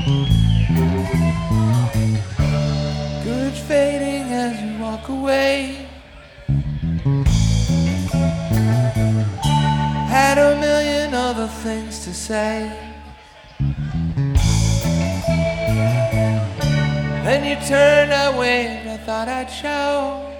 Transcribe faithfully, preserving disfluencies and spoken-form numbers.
Courage fading as you walk away. Had a million other things to say. Then you turned, I waved, I thought I'd show